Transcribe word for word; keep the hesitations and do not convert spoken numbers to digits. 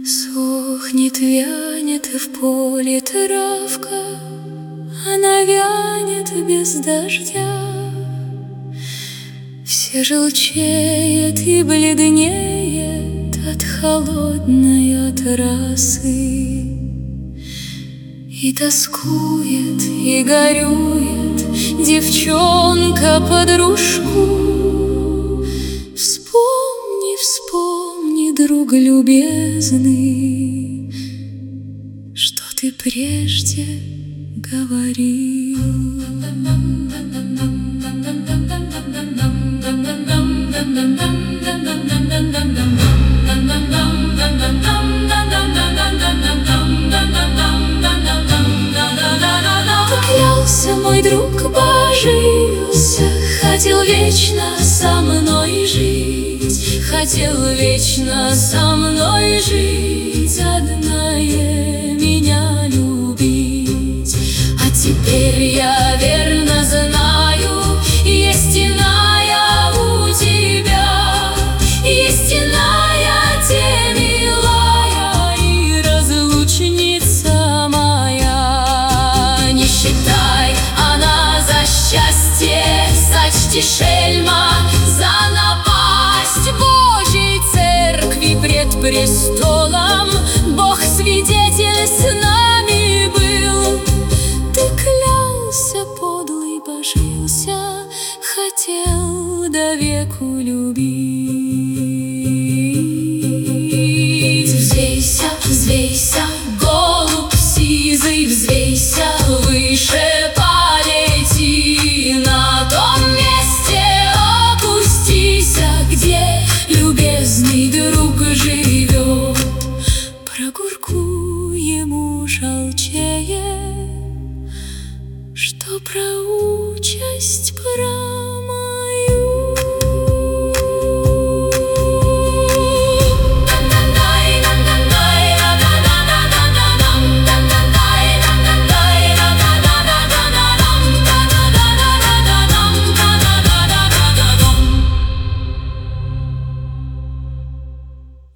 Сохнет, вянет в поле травка, она вянет без дождя. Все желчеет и бледнеет от холодной от росы. И тоскует, и горюет девчонка подружку. Вспомни, вспомни, друг любезный, что ты прежде говорил. Поклялся мой друг, божился, хотел вечно со мной жить, хотел вечно со мной жить, одна меня любить. А теперь я верно знаю, есть иная у тебя, есть иная, те милая и разлучница моя. Не считай, она за счастье, сочти, шельма, за напасть Божьей церкви пред престолом. Бог свидетель, с нами был. Ты клялся, подлый, божился, хотел до веку любить.